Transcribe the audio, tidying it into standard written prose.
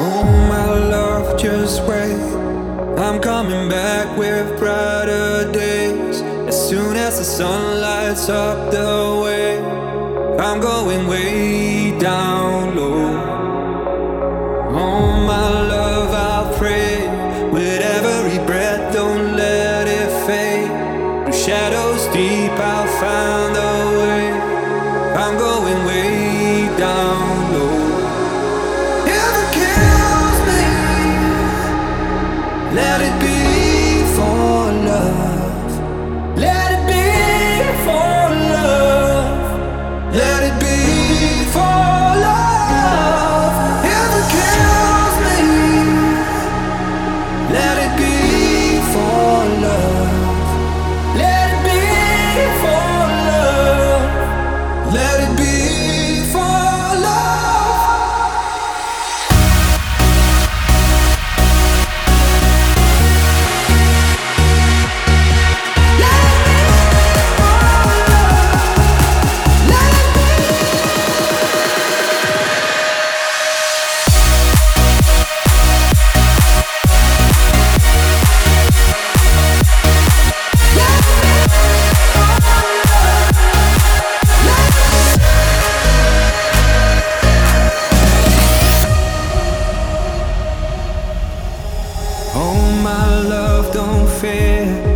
Oh my love, just wait. I'm coming back with brighter days. As soon as the sun lights up the way, I'm going way down low. Oh my love, I'll pray with every breath, don't let it fade. Through shadows deep, I'll find a way. I'm going way down low. If it kills me, let it be for love. Let it be for love. Let it be for love. If it kills me, let it be for love. Let it be for love. Let it be for love. Oh my love, don't fear.